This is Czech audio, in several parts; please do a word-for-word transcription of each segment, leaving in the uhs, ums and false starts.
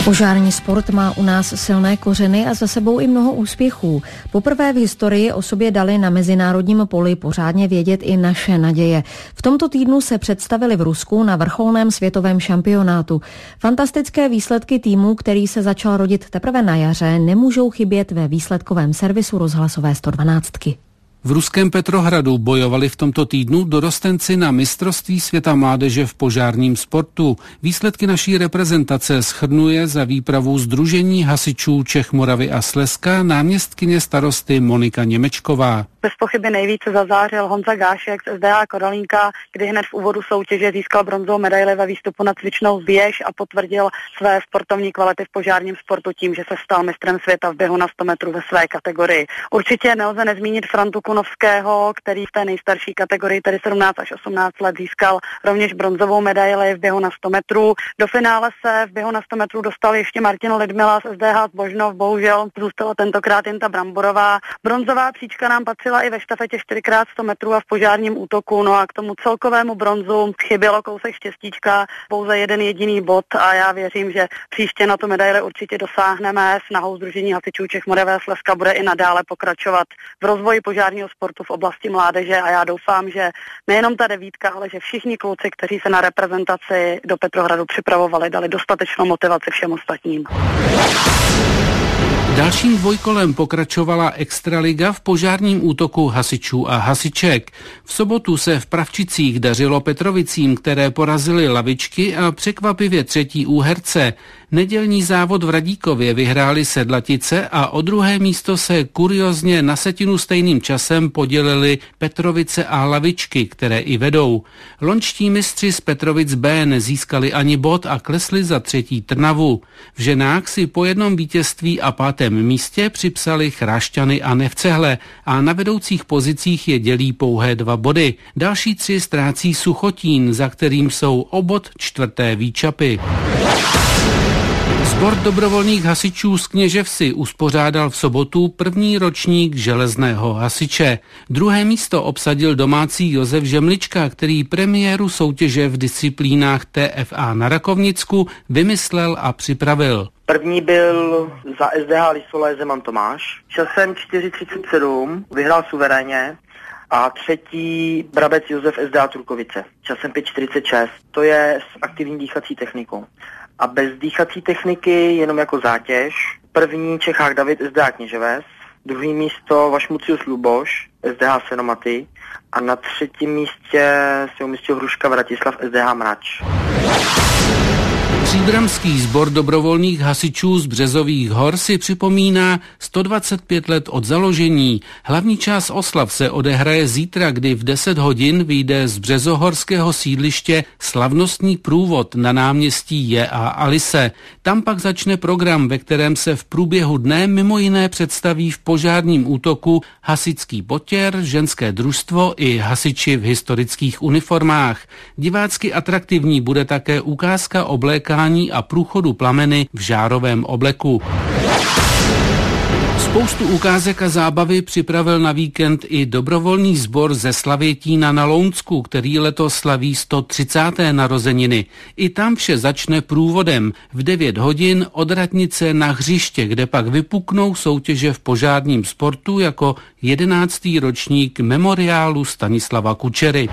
Požární sport má u nás silné kořeny a za sebou i mnoho úspěchů. Poprvé v historii o sobě dali na mezinárodním poli pořádně vědět i naše naděje. V tomto týdnu se představili v Rusku na vrcholném světovém šampionátu. Fantastické výsledky týmu, který se začal rodit teprve na jaře, nemůžou chybět ve výsledkovém servisu rozhlasové sto dvanáct. V ruském Petrohradu bojovali v tomto týdnu dorostenci na mistrovství světa mládeže v požárním sportu. Výsledky naší reprezentace shrnuje za výpravu Sdružení hasičů Čech, Moravy a Slezska náměstkyně starosty Monika Němečková. Bez pochyby nejvíce zazářil Honza Gášek z S D A Kodalínka, kdy hned v úvodu soutěže získal bronzovou medaili ve výstupu na cvičnou běž a potvrdil své sportovní kvality v požárním sportu tím, že se stal mistrem světa v běhu na sto metrů ve své kategorii. Určitě nelze nezmínit Frantu Kunovského, který v té nejstarší kategorii, tedy sedmnáct až osmnáct let, získal rovněž bronzovou medaili v běhu na sto metrů. Do finále se v běhu na sto metrů dostal ještě Martin Lidmila z S D H Zbožnov, bohužel zůstala tentokrát jen ta Bramborová. Bronzová příčka nám patřila i ve štafetě čtyři krát sto metrů a v požárním útoku. No a k tomu celkovému bronzu chybělo kousek štěstíčka, pouze jeden jediný bod a já věřím, že příště na tu medaili určitě dosáhneme. Snahou Sdružení hasičů Čech, Moravy a Slezska bude i nadále pokračovat v rozvoji požárního sportu v oblasti mládeže a já doufám, že nejenom ta devítka, ale že všichni kluci, kteří se na reprezentaci do Petrohradu připravovali, dali dostatečnou motivaci všem ostatním. Dalším dvojkolem pokračovala Extraliga v požárním útoku hasičů a hasiček. V sobotu se v Pravčicích dařilo Petrovicím, které porazily Lavičky a překvapivě třetí Úherce. Nedělní závod v Radíkově vyhráli Sedlatice a o druhé místo se kuriozně na setinu stejným časem podělili Petrovice a Lavičky, které i vedou. Lončtí mistři z Petrovic B nezískali ani bod a klesli za třetí Trnavu. V ženách si po jednom vítězství a pátém místě připsali Chrášťany a Nevcehle a na vedoucích pozicích je dělí pouhé dva body. Další tři ztrácí Suchotín, za kterým jsou o bod čtvrté Výčapy. Sbor dobrovolných hasičů z Kněževsi uspořádal v sobotu první ročník železného hasiče. Druhé místo obsadil domácí Josef Žemlička, který premiéru soutěže v disciplínách T F A na Rakovnicku vymyslel a připravil. První byl za S D H Lisole Zeman Tomáš. Časem čtyři třicet sedm vyhrál suverénně. A třetí Brabec Josef S D A Turkovice, časem pět čtyřicet šest. To je s aktivní dýchací technikou. A bez dýchací techniky jenom jako zátěž. První Čechák David S D A Kněževes, druhý místo Vašmucius Luboš S D H Senomaty a na třetím místě se umístil Hruška Vratislav S D H Mrač. Příbramský sbor dobrovolných hasičů z Březových hor si připomíná sto dvacet pět let od založení. Hlavní část oslav se odehraje zítra, kdy v deset hodin vyjde z březohorského sídliště slavnostní průvod na náměstí J A Alice. Tam pak začne program, ve kterém se v průběhu dne mimo jiné představí v požárním útoku hasičský potěr, ženské družstvo i hasiči v historických uniformách. Divácky atraktivní bude také ukázka oblékání a průchodu plameny v žárovém obleku. Spoustu ukázek a zábavy připravil na víkend i dobrovolný sbor ze Slavětína na Lounsku, který letos slaví sto třicáté narozeniny. I tam vše začne průvodem. V devět hodin od radnice na hřiště, kde pak vypuknou soutěže v požárním sportu jako jedenáctý ročník memoriálu Stanislava Kučery.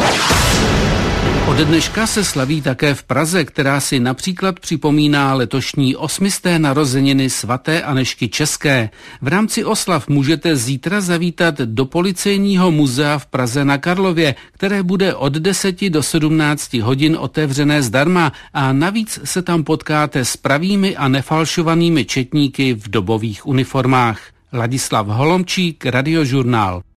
Od dneška se slaví také v Praze, která si například připomíná letošní osmisté narozeniny svaté Anežky České. V rámci oslav můžete zítra zavítat do Policejního muzea v Praze na Karlově, které bude od deseti do sedmnácti hodin otevřené zdarma a navíc se tam potkáte s pravými a nefalšovanými četníky v dobových uniformách. Ladislav Holomčík, Radiožurnál.